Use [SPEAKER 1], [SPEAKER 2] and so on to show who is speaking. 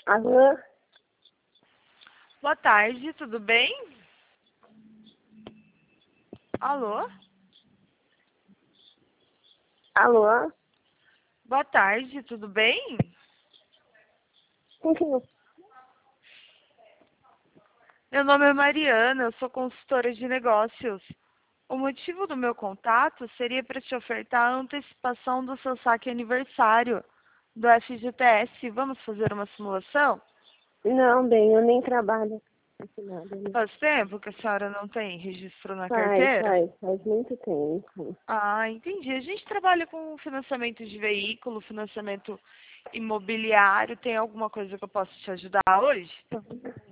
[SPEAKER 1] Alô?
[SPEAKER 2] Boa tarde, tudo bem? Alô?
[SPEAKER 1] Alô?
[SPEAKER 2] Boa tarde, tudo bem?
[SPEAKER 1] Com quem eu...
[SPEAKER 2] Meu nome é Mariana, eu sou consultora de negócios. O motivo do meu contato seria para te ofertar a antecipação do seu saque aniversário do FGTS. Vamos fazer uma simulação?
[SPEAKER 1] Não, bem, eu nem trabalho com nada, né?
[SPEAKER 2] Faz tempo que a senhora não tem registro na
[SPEAKER 1] Faz,
[SPEAKER 2] carteira?
[SPEAKER 1] faz, faz muito tempo.
[SPEAKER 2] Ah, entendi. A gente trabalha com financiamento de veículo, financiamento imobiliário. Tem alguma coisa que eu possa te ajudar hoje?